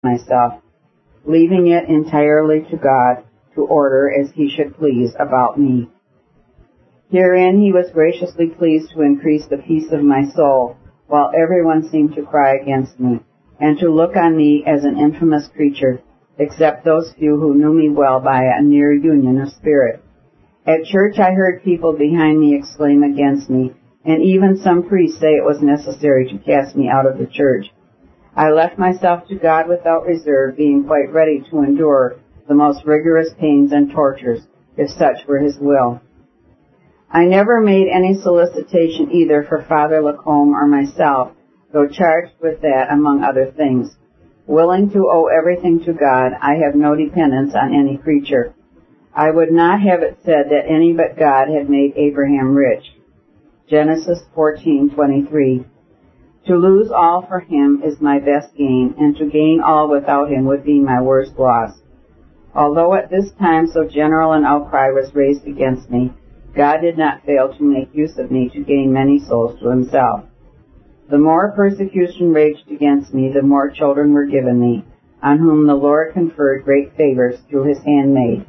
myself, leaving it entirely to God to order as he should please about me. Herein he was graciously pleased to increase the peace of my soul, while everyone seemed to cry against me, and to look on me as an infamous creature, except those few who knew me well by a near union of spirit. At church I heard people behind me exclaim against me, and even some priests say it was necessary to cast me out of the church. I left myself to God without reserve, being quite ready to endure the most rigorous pains and tortures, if such were his will. I never made any solicitation either for Father Lacombe or myself, though charged with that among other things. Willing to owe everything to God, I have no dependence on any creature. I would not have it said that any but God had made Abraham rich. Genesis 14:23. To lose all for him is my best gain, and to gain all without him would be my worst loss. Although at this time so general an outcry was raised against me, God did not fail to make use of me to gain many souls to himself. The more persecution raged against me, the more children were given me, on whom the Lord conferred great favors through his handmaid.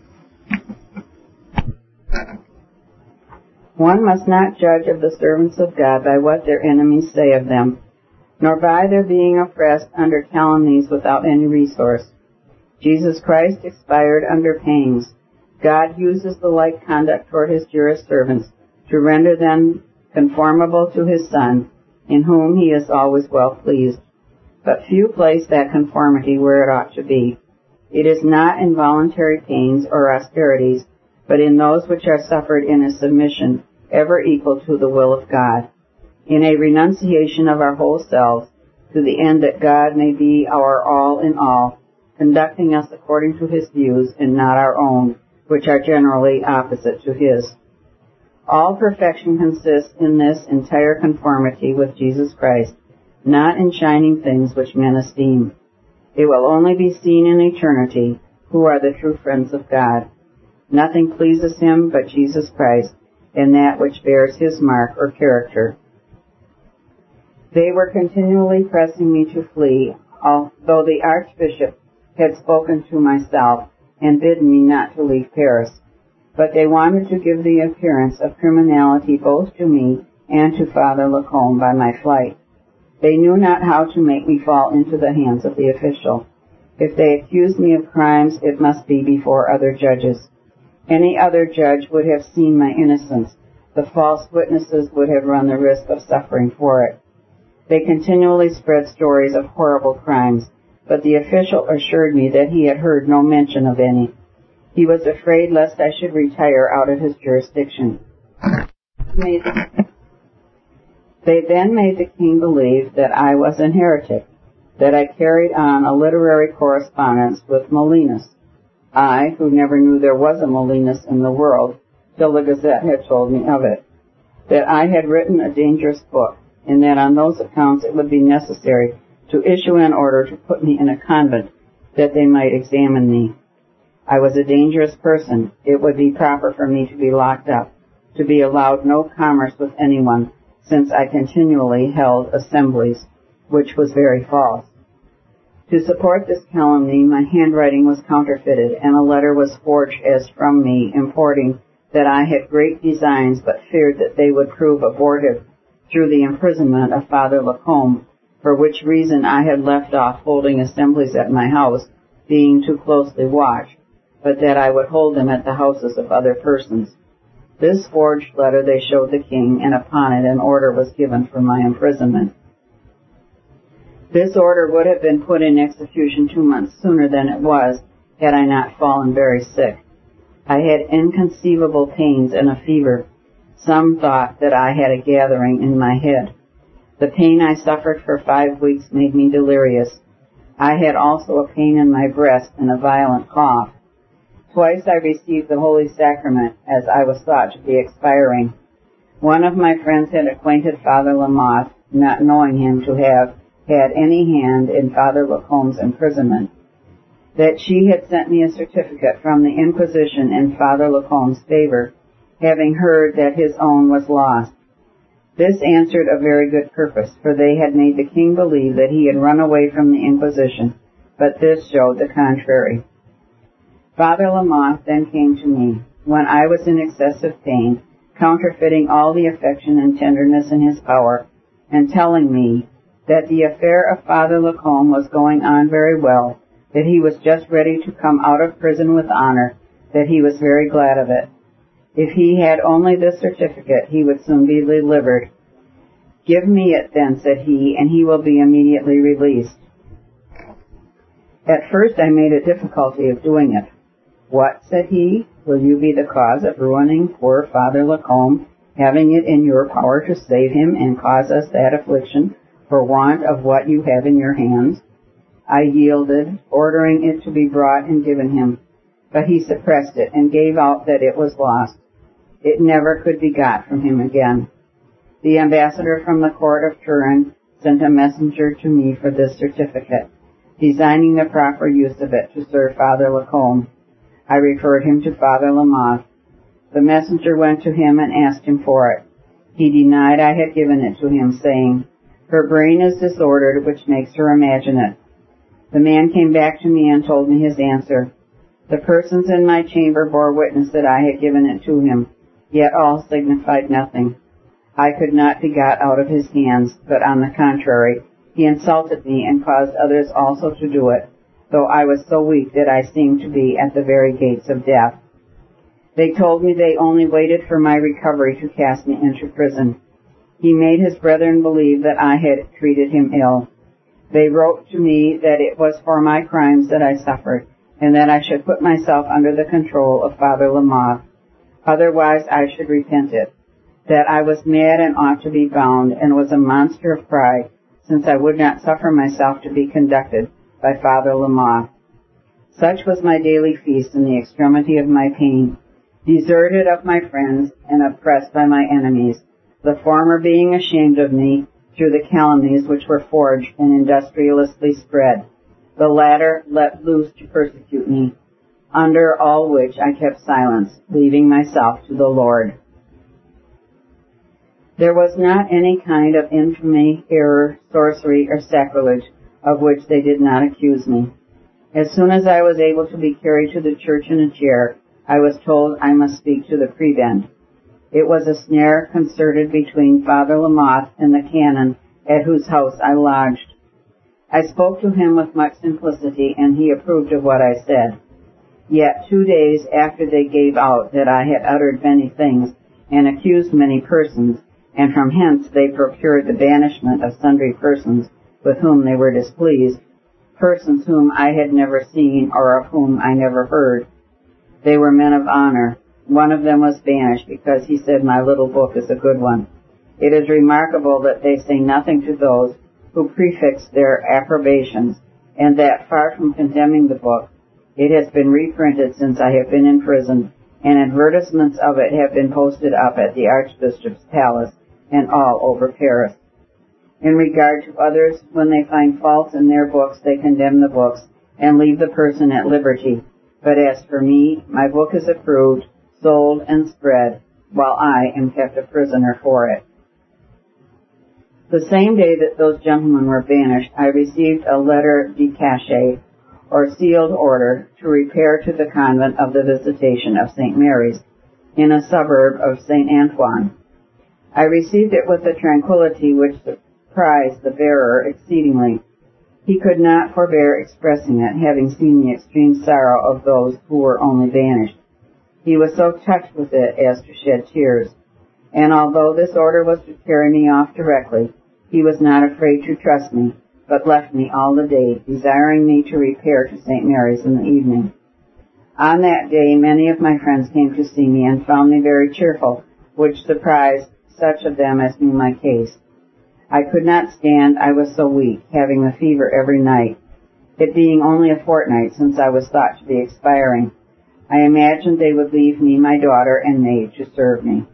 One must not judge of the servants of God by what their enemies say of them, nor by their being oppressed under calumnies without any resource. Jesus Christ expired under pangs. God uses the like conduct toward his dearest servants to render them conformable to his Son, in whom he is always well pleased. But few place that conformity where it ought to be. It is not in voluntary pains or austerities, but in those which are suffered in a submission ever equal to the will of God, in a renunciation of our whole selves, to the end that God may be our all in all, conducting us according to his views and not our own, which are generally opposite to his. All perfection consists in this entire conformity with Jesus Christ, not in shining things which men esteem. It will only be seen in eternity who are the true friends of God. Nothing pleases him but Jesus Christ, and that which bears his mark or character. They were continually pressing me to flee, although the Archbishop had spoken to myself and bidden me not to leave Paris. But they wanted to give the appearance of criminality both to me and to Father Lacombe by my flight. They knew not how to make me fall into the hands of the official. If they accused me of crimes, it must be before other judges. Any other judge would have seen my innocence. The false witnesses would have run the risk of suffering for it. They continually spread stories of horrible crimes, but the official assured me that he had heard no mention of any. He was afraid lest I should retire out of his jurisdiction. They then made the king believe that I was an heretic, that I carried on a literary correspondence with Molinos. I, who never knew there was a Molinos in the world, till the Gazette had told me of it, that I had written a dangerous book, and that on those accounts it would be necessary to issue an order to put me in a convent, that they might examine me. I was a dangerous person. It would be proper for me to be locked up, to be allowed no commerce with anyone, since I continually held assemblies, which was very false. To support this calumny, my handwriting was counterfeited, and a letter was forged as from me, importing that I had great designs, but feared that they would prove abortive through the imprisonment of Father Lacombe, for which reason I had left off holding assemblies at my house, being too closely watched, but that I would hold them at the houses of other persons. This forged letter they showed the king, and upon it an order was given for my imprisonment. This order would have been put in execution 2 months sooner than it was, had I not fallen very sick. I had inconceivable pains and a fever. Some thought that I had a gathering in my head. The pain I suffered for 5 weeks made me delirious. I had also a pain in my breast and a violent cough. Twice I received the Holy Sacrament, as I was thought to be expiring. One of my friends had acquainted Father Lamotte, not knowing him to have had any hand in Father Lacombe's imprisonment, that she had sent me a certificate from the Inquisition in Father Lacombe's favor, having heard that his own was lost. This answered a very good purpose, for they had made the king believe that he had run away from the Inquisition, but this showed the contrary. Father Lamothe then came to me, when I was in excessive pain, counterfeiting all the affection and tenderness in his power, and telling me that the affair of Father Lacombe was going on very well, that he was just ready to come out of prison with honor, that he was very glad of it. If he had only this certificate, he would soon be delivered. Give me it then, said he, and he will be immediately released. At first I made a difficulty of doing it. What, said he, will you be the cause of ruining poor Father Lacombe, having it in your power to save him and cause us that affliction for want of what you have in your hands? I yielded, ordering it to be brought and given him, but he suppressed it and gave out that it was lost. It never could be got from him again. The ambassador from the court of Turin sent a messenger to me for this certificate, designing the proper use of it to serve Father Lacombe. I referred him to Father Lamothe. The messenger went to him and asked him for it. He denied I had given it to him, saying, her brain is disordered, which makes her imagine it. The man came back to me and told me his answer. The persons in my chamber bore witness that I had given it to him, yet all signified nothing. I could not be got out of his hands, but on the contrary, he insulted me and caused others also to do it, though I was so weak that I seemed to be at the very gates of death. They told me they only waited for my recovery to cast me into prison. He made his brethren believe that I had treated him ill. They wrote to me that it was for my crimes that I suffered, and that I should put myself under the control of Father Lamothe. Otherwise I should repent it. That I was mad and ought to be bound, and was a monster of pride, since I would not suffer myself to be conducted by Father Lamothe. Such was my daily feast in the extremity of my pain, deserted of my friends, and oppressed by my enemies, the former being ashamed of me through the calumnies which were forged and industriously spread, the latter let loose to persecute me, under all which I kept silence, leaving myself to the Lord. There was not any kind of infamy, error, sorcery, or sacrilege of which they did not accuse me. As soon as I was able to be carried to the church in a chair, I was told I must speak to the prebend. It was a snare concerted between Father Lamothe and the canon at whose house I lodged. I spoke to him with much simplicity, and he approved of what I said. Yet 2 days after they gave out that I had uttered many things and accused many persons, and from hence they procured the banishment of sundry persons with whom they were displeased, persons whom I had never seen or of whom I never heard. They were men of honor. One of them was banished because he said my little book is a good one. It is remarkable that they say nothing to those who prefix their approbations, and that far from condemning the book, it has been reprinted since I have been in prison, and advertisements of it have been posted up at the Archbishop's palace and all over Paris. In regard to others, when they find faults in their books, they condemn the books and leave the person at liberty. But as for me, my book is approved, sold, and spread, while I am kept a prisoner for it. The same day that those gentlemen were banished, I received a letter de cachet, or sealed order, to repair to the convent of the Visitation of St. Mary's, in a suburb of St. Antoine. I received it with a tranquillity which surprised the bearer exceedingly. He could not forbear expressing it, having seen the extreme sorrow of those who were only banished. He was so touched with it as to shed tears, and although this order was to carry me off directly, he was not afraid to trust me, but left me all the day, desiring me to repair to St. Mary's in the evening. On that day many of my friends came to see me and found me very cheerful, which surprised such of them as knew my case. I could not stand, I was so weak, having the fever every night. It being only a fortnight since I was thought to be expiring, I imagined they would leave me my daughter and maid to serve me.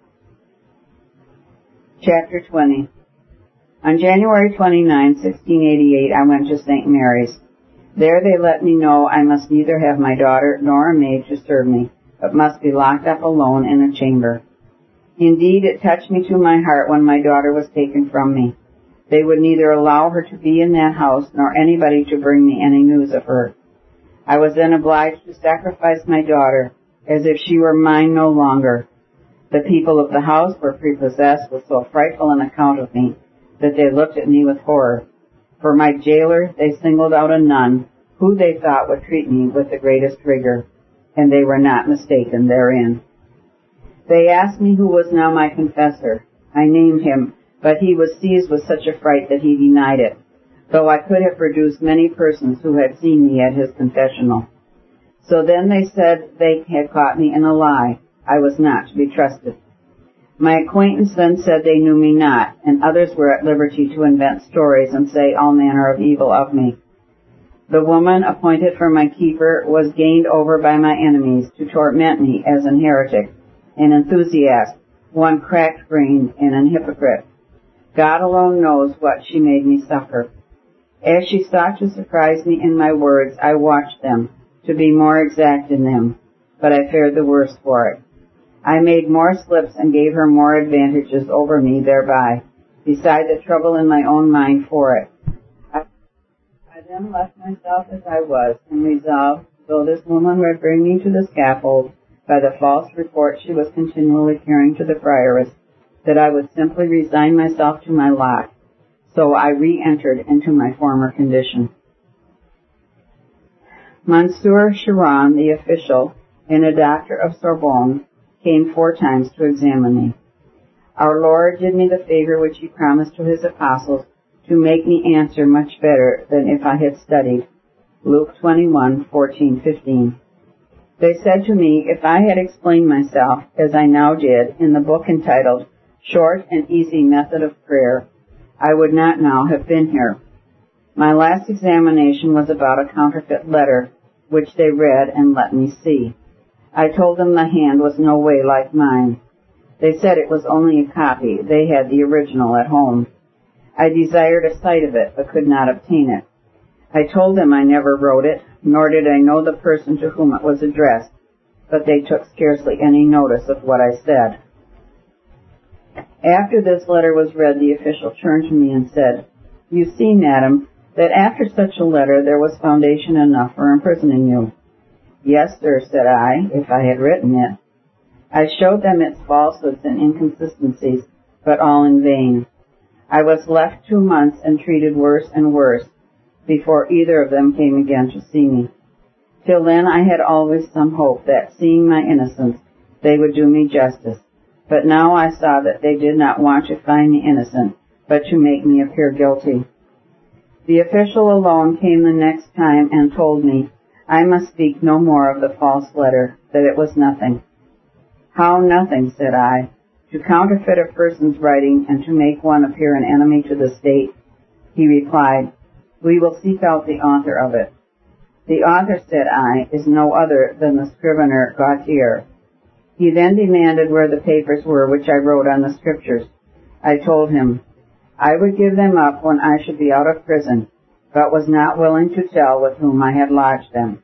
Chapter 20. On January 29, 1688, I went to St. Mary's. There they let me know I must neither have my daughter nor a maid to serve me, but must be locked up alone in a chamber. Indeed, it touched me to my heart when my daughter was taken from me. They would neither allow her to be in that house nor anybody to bring me any news of her. I was then obliged to sacrifice my daughter as if she were mine no longer. The people of the house were prepossessed with so frightful an account of me that they looked at me with horror. For my jailer, they singled out a nun who they thought would treat me with the greatest rigor, and they were not mistaken therein. They asked me who was now my confessor. I named him, but he was seized with such a fright that he denied it, though I could have produced many persons who had seen me at his confessional. So then they said they had caught me in a lie. I was not to be trusted. My acquaintance then said they knew me not, and others were at liberty to invent stories and say all manner of evil of me. The woman appointed for my keeper was gained over by my enemies to torment me as an heretic, an enthusiast, one cracked-brained, and an hypocrite. God alone knows what she made me suffer. As she sought to surprise me in my words, I watched them, to be more exact in them, but I fared the worse for it. I made more slips and gave her more advantages over me thereby, beside the trouble in my own mind for it. I then left myself as I was, and resolved, though this woman would bring me to the scaffold by the false report she was continually carrying to the prioress, that I would simply resign myself to my lot. So I re-entered into my former condition. Monsieur Chiron, the official, and a doctor of Sorbonne, came 4 times to examine me. Our Lord did me the favor which he promised to his apostles, to make me answer much better than if I had studied. Luke 21:14-15. They said to me, if I had explained myself, as I now did, in the book entitled Short and Easy Method of Prayer, I would not now have been here. My last examination was about a counterfeit letter, which they read and let me see. I told them the hand was no way like mine. They said it was only a copy. They had the original at home. I desired a sight of it, but could not obtain it. I told them I never wrote it, nor did I know the person to whom it was addressed, but they took scarcely any notice of what I said. After this letter was read, the official turned to me and said, "You see, madam, that after such a letter there was foundation enough for imprisoning you." "Yes, sir," said I, if I had written it. I showed them its falsehoods and inconsistencies, but all in vain. I was left 2 months and treated worse and worse, before either of them came again to see me. Till then I had always some hope that, seeing my innocence, they would do me justice. But now I saw that they did not want to find me innocent, but to make me appear guilty. The official alone came the next time and told me I must speak no more of the false letter, that it was nothing. "How nothing?" said I. "To counterfeit a person's writing and to make one appear an enemy to the state?" He replied, "We will seek out the author of it." "The author," said I, "is no other than the scrivener Gautier." He then demanded where the papers were which I wrote on the scriptures. I told him I would give them up when I should be out of prison, but was not willing to tell with whom I had lodged them.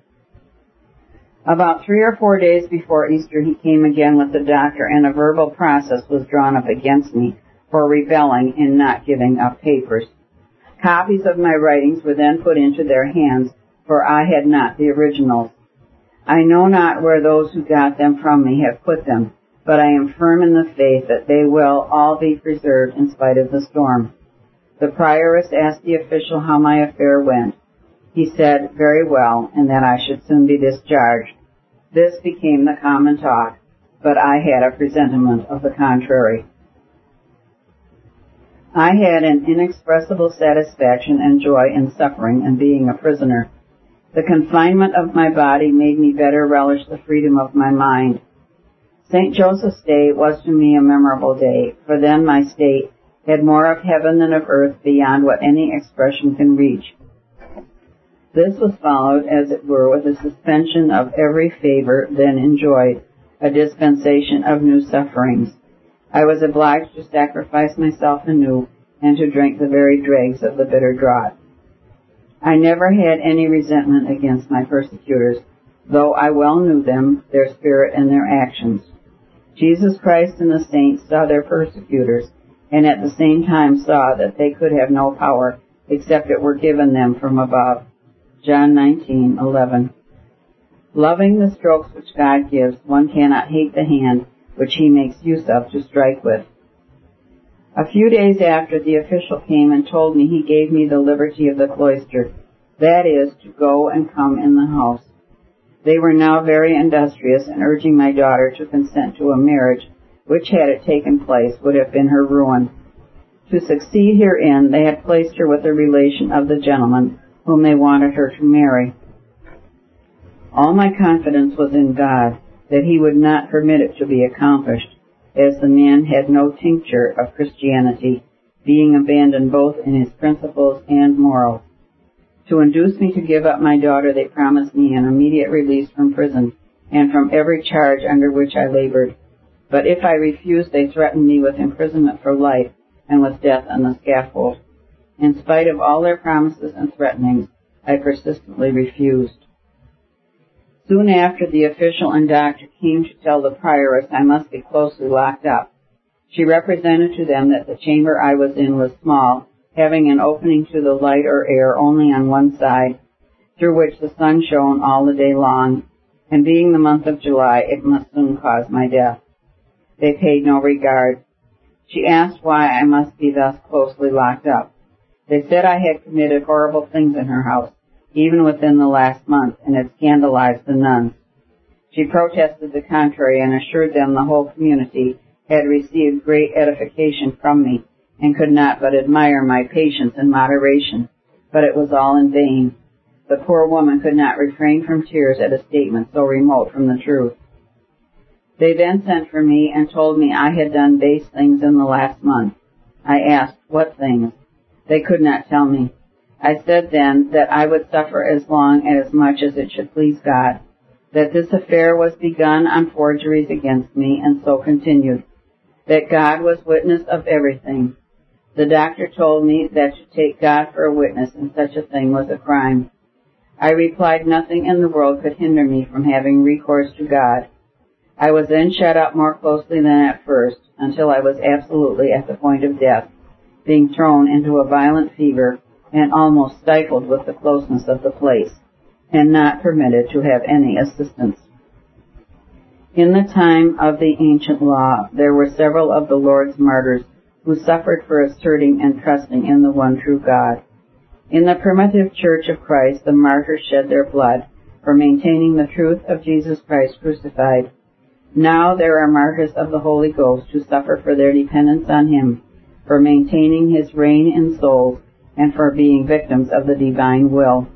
About 3 or 4 days before Easter he came again with the doctor, and a verbal process was drawn up against me for rebelling in not giving up papers. Copies of my writings were then put into their hands, for I had not the originals. I know not where those who got them from me have put them, but I am firm in the faith that they will all be preserved in spite of the storm. The prioress asked the official how my affair went. He said, very well, and that I should soon be discharged. This became the common talk, but I had a presentiment of the contrary. I had an inexpressible satisfaction and joy in suffering and being a prisoner. The confinement of my body made me better relish the freedom of my mind. St. Joseph's Day was to me a memorable day, for then my state had more of heaven than of earth beyond what any expression can reach. This was followed, as it were, with a suspension of every favor then enjoyed, a dispensation of new sufferings. I was obliged to sacrifice myself anew and to drink the very dregs of the bitter draught. I never had any resentment against my persecutors, though I well knew them, their spirit, and their actions. Jesus Christ and the saints saw their persecutors, and at the same time saw that they could have no power except it were given them from above. John 19:11. Loving the strokes which God gives, one cannot hate the hand which he makes use of to strike with. A few days after, the official came and told me he gave me the liberty of the cloister, that is, to go and come in the house. They were now very industrious in urging my daughter to consent to a marriage which, had it taken place, would have been her ruin. To succeed herein, they had placed her with a relation of the gentleman whom they wanted her to marry. All my confidence was in God, that he would not permit it to be accomplished, as the man had no tincture of Christianity, being abandoned both in his principles and morals. To induce me to give up my daughter, they promised me an immediate release from prison and from every charge under which I labored. But if I refused, they threatened me with imprisonment for life and with death on the scaffold. In spite of all their promises and threatenings, I persistently refused. Soon after, the official and doctor came to tell the prioress I must be closely locked up. She represented to them that the chamber I was in was small, having an opening to the light or air only on one side, through which the sun shone all the day long, and being the month of July, it must soon cause my death. They paid no regard. She asked why I must be thus closely locked up. They said I had committed horrible things in her house, even within the last month, and had scandalized the nuns. She protested the contrary and assured them the whole community had received great edification from me, and could not but admire my patience and moderation, but it was all in vain. The poor woman could not refrain from tears at a statement so remote from the truth. They then sent for me and told me I had done base things in the last month. I asked, what things? They could not tell me. I said then that I would suffer as long and as much as it should please God, that this affair was begun on forgeries against me and so continued, that God was witness of everything. The doctor told me that to take God for a witness in such a thing was a crime. I replied nothing in the world could hinder me from having recourse to God. I was then shut up more closely than at first, until I was absolutely at the point of death, being thrown into a violent fever and almost stifled with the closeness of the place, and not permitted to have any assistance. In the time of the ancient law, there were several of the Lord's martyrs who suffered for asserting and trusting in the one true God. In the primitive Church of Christ, the martyrs shed their blood for maintaining the truth of Jesus Christ crucified. Now there are martyrs of the Holy Ghost who suffer for their dependence on Him, for maintaining His reign in souls, and for being victims of the divine will.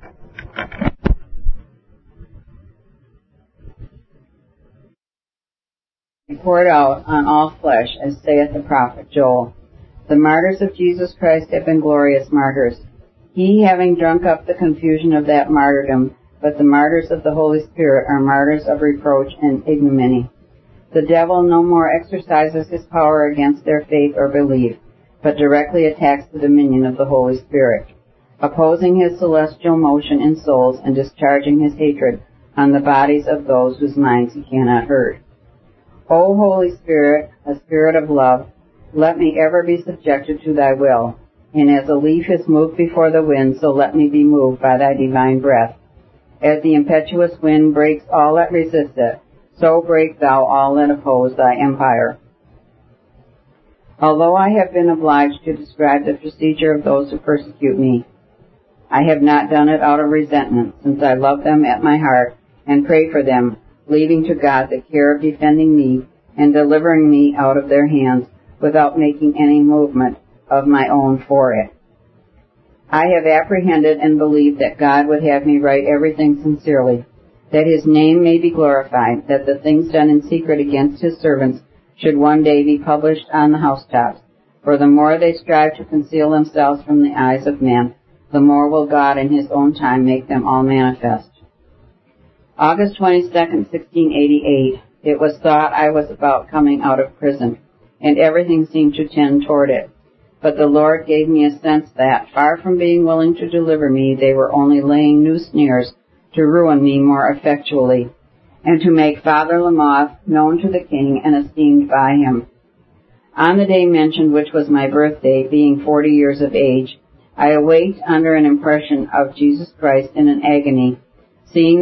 Poured out on all flesh, as saith the prophet Joel. The martyrs of Jesus Christ have been glorious martyrs, he having drunk up the confusion of that martyrdom, but the martyrs of the Holy Spirit are martyrs of reproach and ignominy. The devil no more exercises his power against their faith or belief, but directly attacks the dominion of the Holy Spirit, opposing his celestial motion in souls and discharging his hatred on the bodies of those whose minds he cannot hurt. O Holy Spirit, a spirit of love, let me ever be subjected to thy will, and as a leaf is moved before the wind, so let me be moved by thy divine breath. As the impetuous wind breaks all that resist it, so break thou all that oppose thy empire. Although I have been obliged to describe the procedure of those who persecute me, I have not done it out of resentment, since I love them at my heart and pray for them, leaving to God the care of defending me and delivering me out of their hands without making any movement of my own for it. I have apprehended and believed that God would have me write everything sincerely, that His name may be glorified, that the things done in secret against His servants should one day be published on the housetops. For the more they strive to conceal themselves from the eyes of men, the more will God in His own time make them all manifest. August 22nd, 1688, it was thought I was about coming out of prison, and everything seemed to tend toward it. But the Lord gave me a sense that, far from being willing to deliver me, they were only laying new snares to ruin me more effectually, and to make Father Lamothe known to the king and esteemed by him. On the day mentioned, which was my birthday, being 40 years of age, I await under an impression of Jesus Christ in an agony, seeing